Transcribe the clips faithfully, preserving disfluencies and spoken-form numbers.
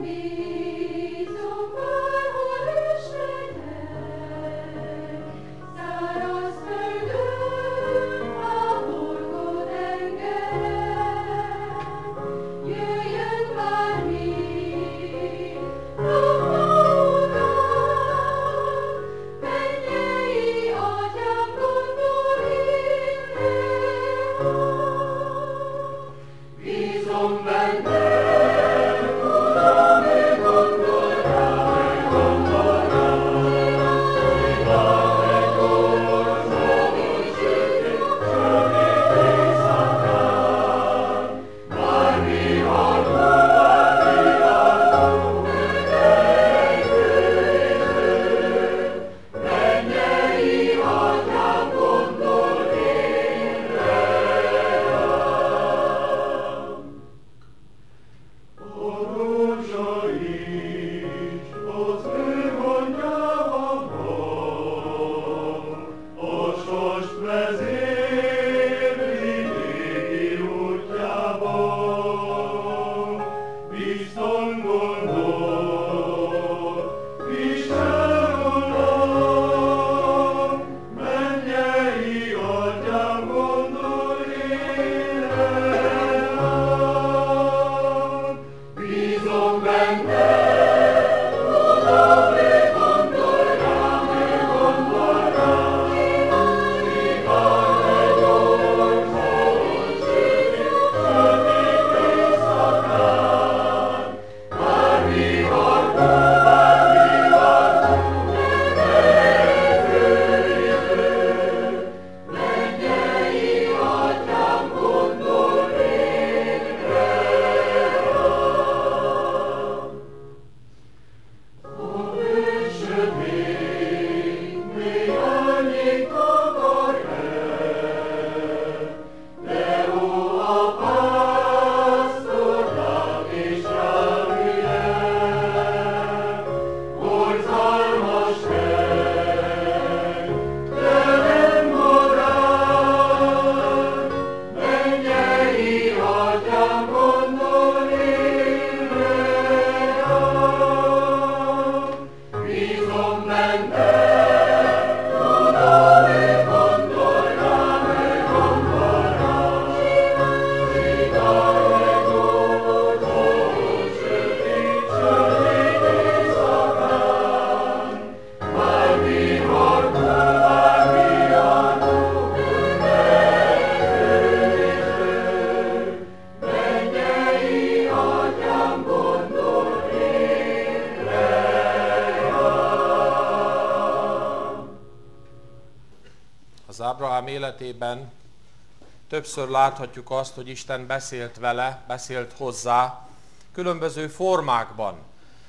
Ábrahám életében többször láthatjuk azt, hogy Isten beszélt vele, beszélt hozzá különböző formákban,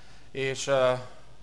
és uh,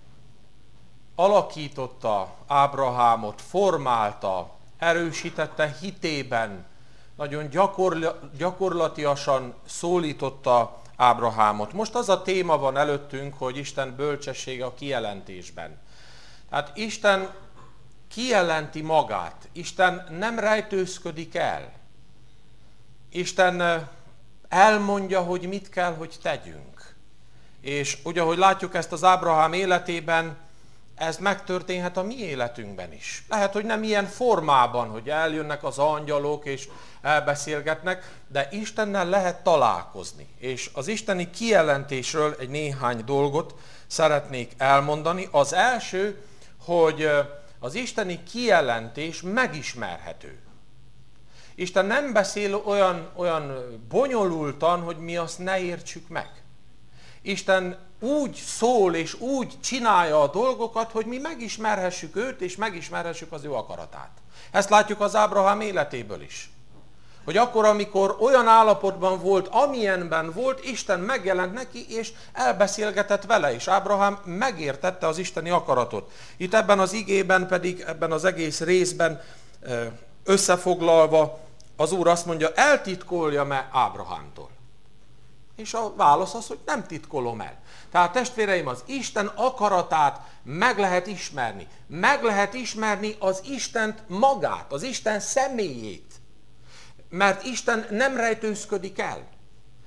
alakította Ábrahámot, formálta, erősítette hitében, nagyon gyakorla, gyakorlatiasan szólította Ábrahámot. Most az a téma van előttünk, hogy Isten bölcsessége a kijelentésben. Tehát Isten kijelenti magát, Isten nem rejtőzködik el. Isten elmondja, hogy mit kell, hogy tegyünk. És ugye, ahogy látjuk ezt az Ábrahám életében, ez megtörténhet a mi életünkben is. Lehet, hogy nem ilyen formában, hogy eljönnek az angyalok és elbeszélgetnek, de Istennel lehet találkozni. És az isteni kijelentésről egy néhány dolgot szeretnék elmondani. Az első, hogy az isteni kijelentés megismerhető. Isten nem beszél olyan, olyan bonyolultan, hogy mi azt ne értsük meg. Isten úgy szól és úgy csinálja a dolgokat, hogy mi megismerhessük őt, és megismerhessük az ő akaratát. Ezt látjuk az Ábrahám életéből is. Hogy akkor, amikor olyan állapotban volt, amilyenben volt, Isten megjelent neki, és elbeszélgetett vele, és Ábrahám megértette az isteni akaratot. Itt ebben az igében pedig, ebben az egész részben összefoglalva, az Úr azt mondja, eltitkolja-e Ábrahámtól? És a válasz az, hogy nem titkolom el. Tehát testvéreim, az Isten akaratát meg lehet ismerni. Meg lehet ismerni az Istent magát, az Isten személyét. Mert Isten nem rejtőzködik el.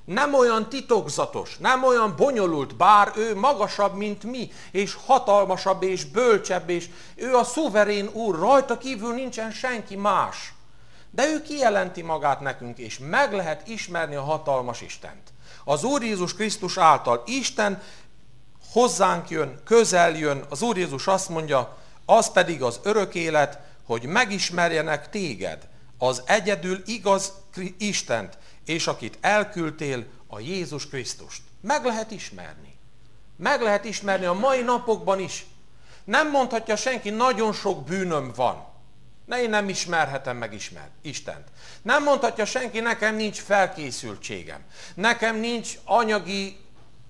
Nem olyan titokzatos, nem olyan bonyolult, bár ő magasabb, mint mi, és hatalmasabb, és bölcsebb, és ő a szuverén úr, rajta kívül nincsen senki más. De ő kijelenti magát nekünk, és meg lehet ismerni a hatalmas Istent. Az Úr Jézus Krisztus által Isten hozzánk jön, közel jön, az Úr Jézus azt mondja, az pedig az örök élet, hogy megismerjenek téged, az egyedül igaz Istent, és akit elküldtél, a Jézus Krisztust. Meg lehet ismerni. Meg lehet ismerni a mai napokban is. Nem mondhatja senki, nagyon sok bűnöm van. Ne, én nem ismerhetem meg ismer, Istent. Nem mondhatja senki, nekem nincs felkészültségem. Nekem nincs anyagi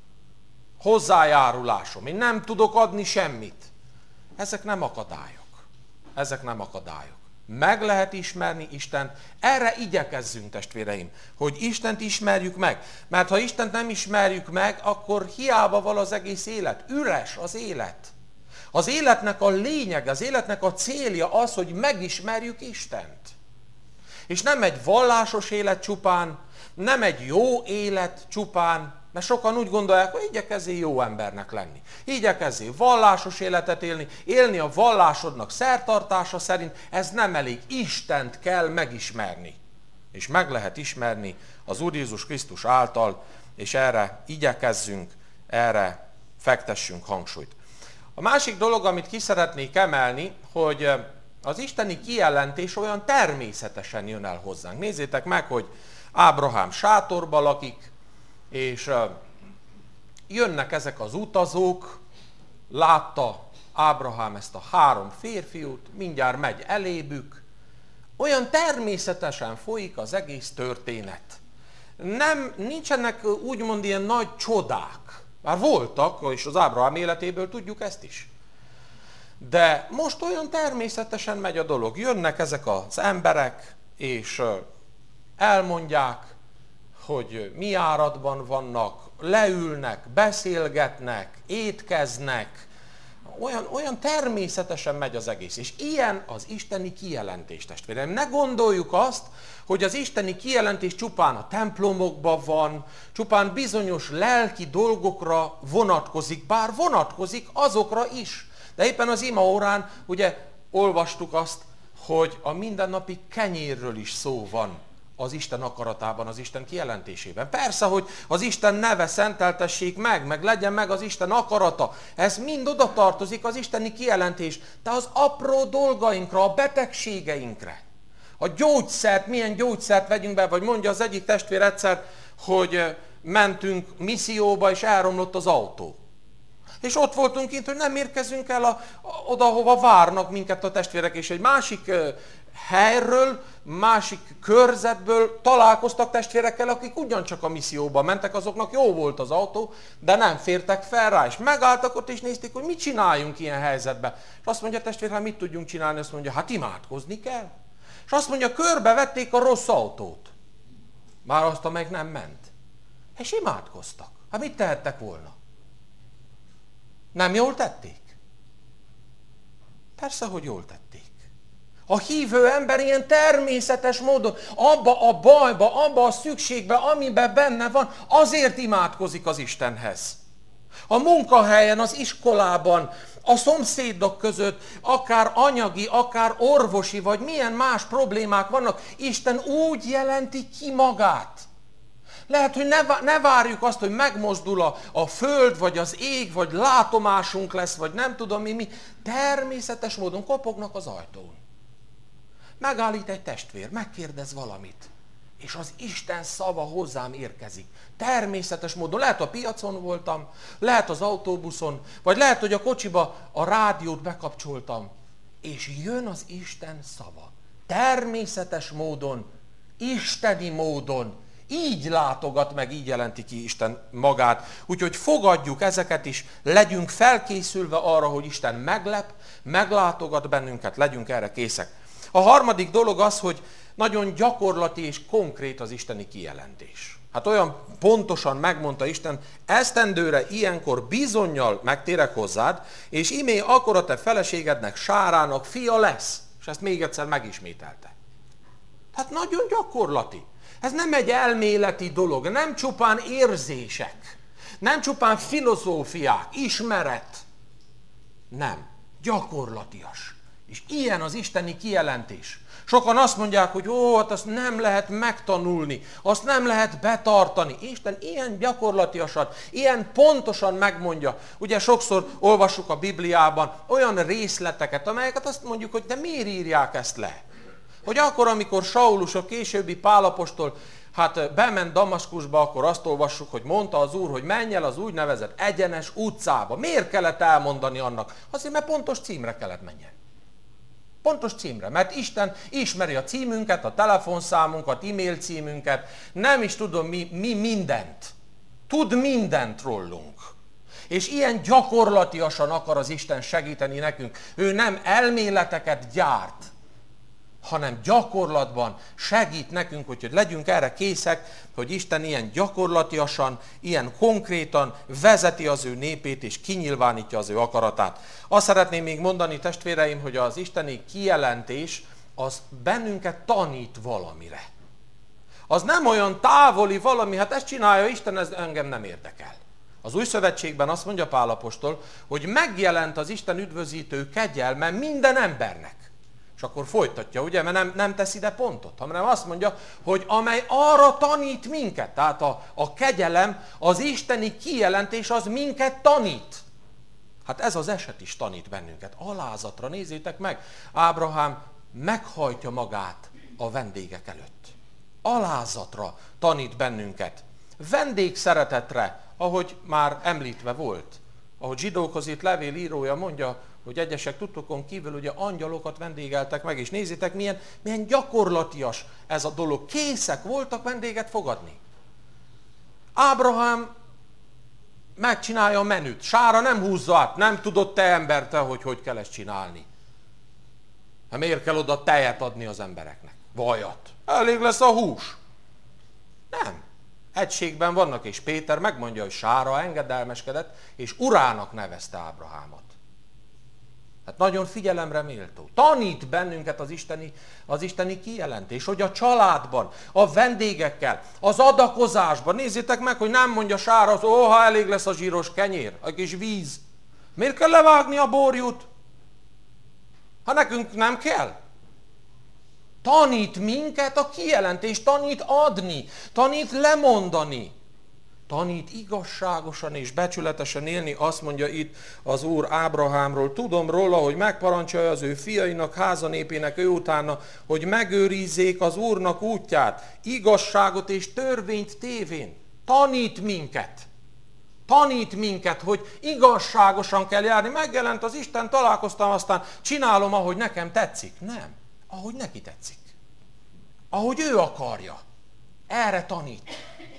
hozzájárulásom. Én nem tudok adni semmit. Ezek nem akadályok. Ezek nem akadályok. Meg lehet ismerni Istent. Erre igyekezzünk, testvéreim, hogy Istent ismerjük meg. Mert ha Istent nem ismerjük meg, akkor hiába val az egész élet. Üres az élet. Az életnek a lényeg, az életnek a célja az, hogy megismerjük Istent. És nem egy vallásos élet csupán, nem egy jó élet csupán, mert sokan úgy gondolják, hogy igyekezzél jó embernek lenni. Igyekezzél vallásos életet élni, élni a vallásodnak szertartása szerint, ez nem elég. Istent kell megismerni. És meg lehet ismerni az Úr Jézus Krisztus által, és erre igyekezzünk, erre fektessünk hangsúlyt. A másik dolog, amit ki szeretnék emelni, hogy az isteni kijelentés olyan természetesen jön el hozzánk. Nézzétek meg, hogy Ábrahám sátorba lakik, és jönnek ezek az utazók, látta Ábrahám ezt a három férfiút, mindjárt megy elébük. Olyan természetesen folyik az egész történet. Nem, nincsenek úgymond ilyen nagy csodák. Már voltak, és az Ábrahám életéből tudjuk ezt is. De most olyan természetesen megy a dolog. Jönnek ezek az emberek, és elmondják, hogy mi áradban vannak, leülnek, beszélgetnek, étkeznek. Olyan, olyan természetesen megy az egész. És ilyen az isteni kijelentés, testvéreim. Ne gondoljuk azt, hogy az isteni kijelentés csupán a templomokban van, csupán bizonyos lelki dolgokra vonatkozik, bár vonatkozik azokra is. De éppen az imaórán ugye olvastuk azt, hogy a mindennapi kenyérről is szó van az Isten akaratában, az Isten kijelentésében. Persze, hogy az Isten neve szenteltessék meg, meg legyen meg az Isten akarata. Ez mind oda tartozik, az isteni kijelentés. De az apró dolgainkra, a betegségeinkre, a gyógyszert, milyen gyógyszert vegyünk be, vagy mondja az egyik testvér egyszer, hogy mentünk misszióba, és elromlott az autó. És ott voltunk kint, hogy nem érkezünk el a, a, oda, hova várnak minket a testvérek, és egy másik uh, helyről, másik körzetből találkoztak testvérekkel, akik ugyancsak a misszióba mentek, azoknak jó volt az autó, de nem fértek fel rá, és megálltak ott, és nézték, hogy mit csináljunk ilyen helyzetben. És azt mondja a testvér, hát mit tudjunk csinálni? Azt mondja, hát imádkozni kell. És azt mondja, körbevették a rossz autót. Már azt, amelyik nem ment. És imádkoztak. Hát mit tehettek volna? Nem jól tették? Persze, hogy jól tették. A hívő ember ilyen természetes módon abba a bajba, abba a szükségbe, amiben benne van, azért imádkozik az Istenhez. A munkahelyen, az iskolában, a szomszédok között, akár anyagi, akár orvosi, vagy milyen más problémák vannak, Isten úgy jelenti ki magát. Lehet, hogy ne, ne várjuk azt, hogy megmozdul a, a föld, vagy az ég, vagy látomásunk lesz, vagy nem tudom mi, mi. Természetes módon kopognak az ajtón. Megállít egy testvér, megkérdez valamit, és az Isten szava hozzám érkezik. Természetes módon. Lehet a piacon voltam, lehet az autóbuszon, vagy lehet, hogy a kocsiba a rádiót bekapcsoltam, és jön az Isten szava. Természetes módon, isteni módon, így látogat meg, így jelenti ki Isten magát. Úgyhogy fogadjuk ezeket is, legyünk felkészülve arra, hogy Isten meglep, meglátogat bennünket, legyünk erre készek. A harmadik dolog az, hogy nagyon gyakorlati és konkrét az isteni kijelentés. Hát olyan pontosan megmondta Isten, esztendőre ilyenkor bizonnyal megtérek hozzád, és imé akkor a te feleségednek, Sárának fia lesz. És ezt még egyszer megismételte. Tehát nagyon gyakorlati. Ez nem egy elméleti dolog, nem csupán érzések, nem csupán filozófiák, ismeret. Nem, gyakorlatias. És ilyen az isteni kijelentés. Sokan azt mondják, hogy ó, hát azt nem lehet megtanulni, azt nem lehet betartani. Isten ilyen gyakorlatiasan, ilyen pontosan megmondja. Ugye sokszor olvassuk a Bibliában olyan részleteket, amelyeket azt mondjuk, hogy de miért írják ezt le? Hogy akkor, amikor Saulus, a későbbi Pál apostol, hát bement Damaszkusba, akkor azt olvassuk, hogy mondta az Úr, hogy menj el az úgynevezett egyenes utcába. Miért kellett elmondani annak? Azért, mert pontos címre kellett menjen. Pontos címre, mert Isten ismeri a címünket, a telefonszámunkat, e-mail címünket, nem is tudom mi, mi mindent. Tud mindent rólunk. És ilyen gyakorlatiasan akar az Isten segíteni nekünk. Ő nem elméleteket gyárt, hanem gyakorlatban segít nekünk, hogy legyünk erre készek, hogy Isten ilyen gyakorlatiasan, ilyen konkrétan vezeti az ő népét, és kinyilvánítja az ő akaratát. Azt szeretném még mondani, testvéreim, hogy az isteni kijelentés az bennünket tanít valamire. Az nem olyan távoli valami, hát ezt csinálja Isten, ez engem nem érdekel. Az Új Szövetségben azt mondja Pál apostol, hogy megjelent az Isten üdvözítő kegyelme minden embernek. És akkor folytatja, ugye, mert nem, nem tesz ide pontot, hanem azt mondja, hogy amely arra tanít minket. Tehát a, a kegyelem, az isteni kijelentés az minket tanít. Hát ez az eset is tanít bennünket. Alázatra, nézzétek meg, Ábrahám meghajtja magát a vendégek előtt. Alázatra tanít bennünket. Vendégszeretetre, ahogy már említve volt. Ahogy zsidókhoz írt levél írója mondja, hogy egyesek tudtokon kívül ugye angyalokat vendégeltek meg, és nézzétek, milyen, milyen gyakorlatias ez a dolog. Készek voltak vendéget fogadni. Ábrahám megcsinálja a menüt. Sára nem húzza át, nem tudod te ember, te, hogy hogy kell ezt csinálni. Hát miért kell oda tejet adni az embereknek? Vajat. Elég lesz a hús. Nem. Egységben vannak, és Péter megmondja, hogy Sára engedelmeskedett, és urának nevezte Ábrahámot. Hát nagyon figyelemre méltó. Tanít bennünket az isteni, az isteni kijelentés, hogy a családban, a vendégekkel, az adakozásban, nézzétek meg, hogy nem mondja Sára, az, ó, ha elég lesz a zsíros kenyér, a kis víz. Miért kell levágni a borjút? Ha nekünk nem kell. Tanít minket a kijelentés, tanít adni, tanít lemondani. Tanít igazságosan és becsületesen élni, azt mondja itt az Úr Ábrahámról. Tudom róla, hogy megparancsolja az ő fiainak, házanépének ő utána, hogy megőrizzék az Úrnak útját, igazságot és törvényt tévén. Tanít minket. Tanít minket, hogy igazságosan kell járni. Megjelent az Isten, találkoztam, aztán csinálom, ahogy nekem tetszik. Nem, ahogy neki tetszik. Ahogy ő akarja. Erre tanít.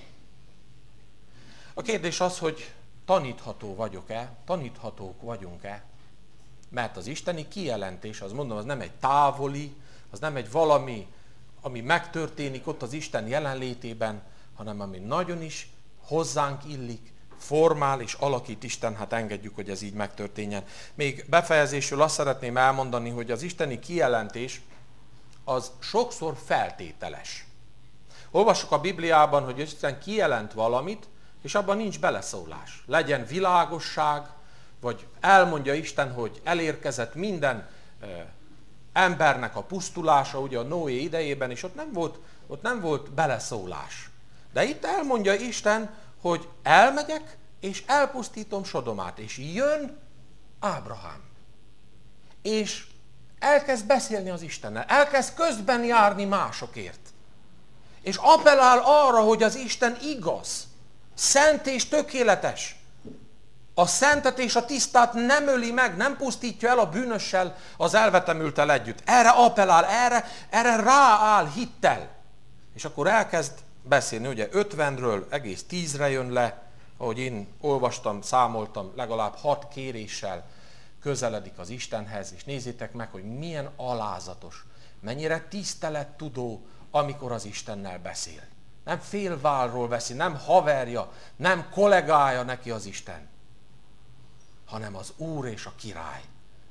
A kérdés az, hogy tanítható vagyok-e, taníthatók vagyunk-e, mert az isteni kijelentés, az mondom, az nem egy távoli, az nem egy valami, ami megtörténik ott az Isten jelenlétében, hanem ami nagyon is hozzánk illik, formál és alakít Isten, hát engedjük, hogy ez így megtörténjen. Még befejezésül azt szeretném elmondani, hogy az isteni kijelentés az sokszor feltételes. Olvassuk a Bibliában, hogy Isten kijelent valamit, és abban nincs beleszólás. Legyen világosság, vagy elmondja Isten, hogy elérkezett minden e, embernek a pusztulása, ugye a Noé idejében, és ott nem volt, ott nem volt beleszólás. De itt elmondja Isten, hogy elmegyek, és elpusztítom Sodomát, és jön Ábrahám. És elkezd beszélni az Istennel, elkezd közben járni másokért. És appellál arra, hogy az Isten igaz, szent és tökéletes. A szentet és a tisztát nem öli meg, nem pusztítja el a bűnössel, az elvetemültel együtt. Erre appellál, erre, erre rááll hittel. És akkor elkezd beszélni, ugye ötvenről egész tízre jön le, ahogy én olvastam, számoltam, legalább hat kéréssel közeledik az Istenhez, és nézzétek meg, hogy milyen alázatos, mennyire tisztelettudó, amikor az Istennel beszél. Nem félválról veszi, nem haverja, nem kollégája neki az Isten, hanem az Úr és a Király.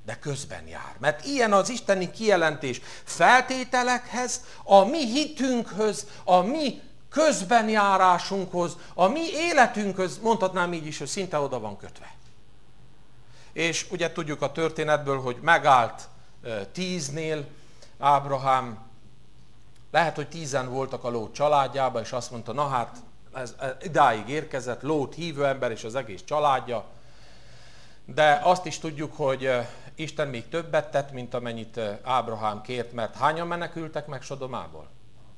de közben jár. Mert ilyen az isteni kijelentés feltételekhez, a mi hitünkhöz, a mi közbenjárásunkhoz, a mi életünkhöz, mondhatnám így is, hogy szinte oda van kötve. És ugye tudjuk a történetből, hogy megállt tíznél Ábrahám, lehet, hogy tízen voltak a Lót családjában, és azt mondta, na hát, ez, ez idáig érkezett, Lót hívő ember és az egész családja, de azt is tudjuk, hogy Isten még többet tett, mint amennyit Ábrahám kért, mert hányan menekültek meg Sodomából?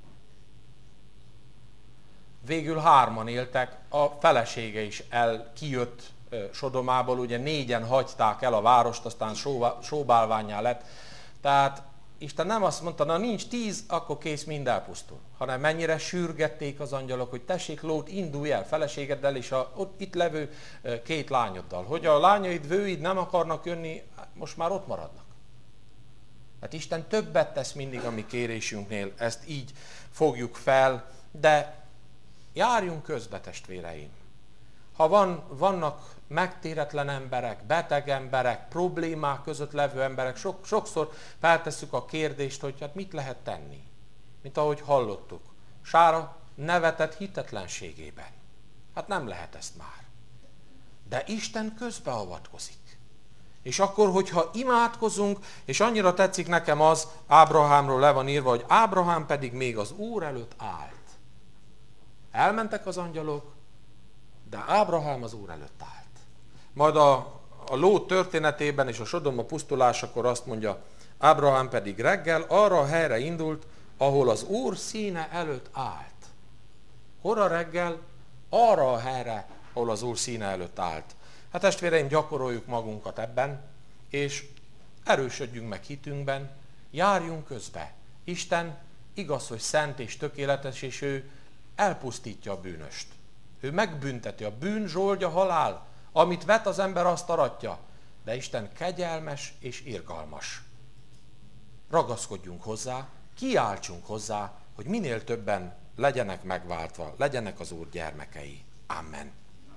Végül hárman éltek, a felesége is el kijött Sodomából, ugye négyen hagyták el a várost, aztán sóbálvánnyá lett. Tehát Isten nem azt mondta, na nincs tíz, akkor kész, mind elpusztul. Hanem mennyire sürgették az angyalok, hogy tessék Lót, indulj el feleségeddel és a ott, itt levő két lányoddal. Hogy a lányaid, vőid nem akarnak jönni, most már ott maradnak. Hát Isten többet tesz mindig a mi kérésünknél, ezt így fogjuk fel, de járjunk közbe, testvéreim. Ha van, vannak megtéretlen emberek, beteg emberek, problémák között levő emberek, sok, sokszor feltesszük a kérdést, hogy hát mit lehet tenni. Mint ahogy hallottuk. Sára nevetett hitetlenségében. Hát nem lehet ezt már. De Isten közbeavatkozik. És akkor, hogyha imádkozunk, és annyira tetszik nekem az, Ábrahámról le van írva, hogy Ábrahám pedig még az Úr előtt állt. Elmentek az angyalok, de Ábrahám az Úr előtt állt. Majd a, a Lót történetében és a Sodoma pusztulásakor azt mondja, Ábrahám pedig reggel arra a helyre indult, ahol az Úr színe előtt állt. Hora reggel? Arra a helyre, ahol az Úr színe előtt állt. Hát testvéreim, gyakoroljuk magunkat ebben, és erősödjünk meg hitünkben, járjunk közbe. Isten igaz, hogy szent és tökéletes, és ő elpusztítja a bűnöst. Ő megbünteti, a bűn zsoldja halál, amit vet az ember, azt aratja, de Isten kegyelmes és irgalmas. Ragaszkodjunk hozzá, kiáltsunk hozzá, hogy minél többen legyenek megváltva, legyenek az Úr gyermekei. Amen.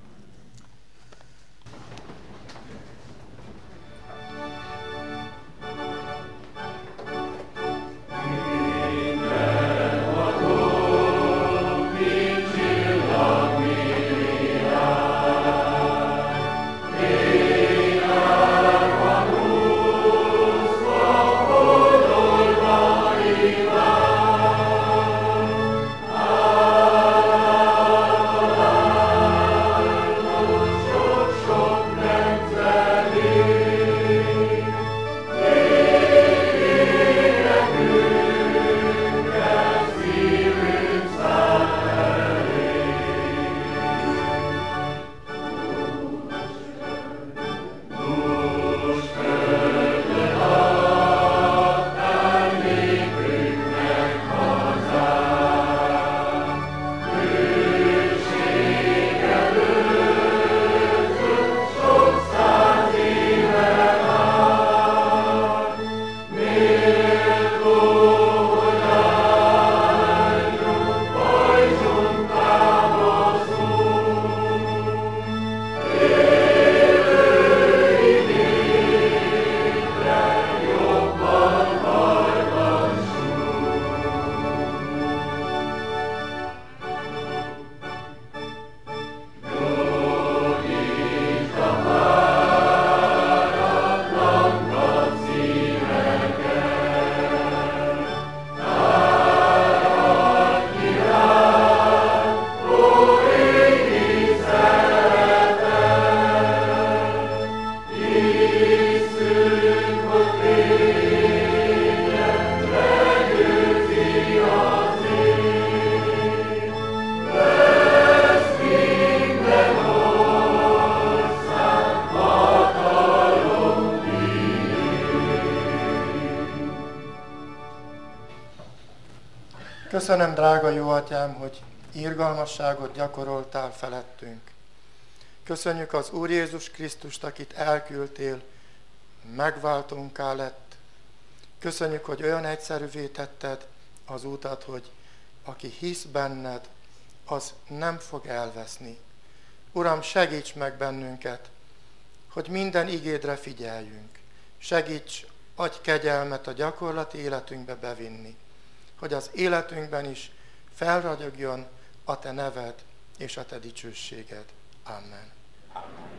Köszönöm, drága jó atyám, hogy irgalmasságot gyakoroltál felettünk. Köszönjük az Úr Jézus Krisztust, akit elküldtél, megváltónká lett. Köszönjük, hogy olyan egyszerűvé tetted az utat, hogy aki hisz benned, az nem fog elveszni. Uram, segíts meg bennünket, hogy minden igédre figyeljünk. segíts, adj kegyelmet a gyakorlati életünkbe bevinni, hogy az életünkben is felragyogjon a te neved és a te dicsőséged. Amen. Amen.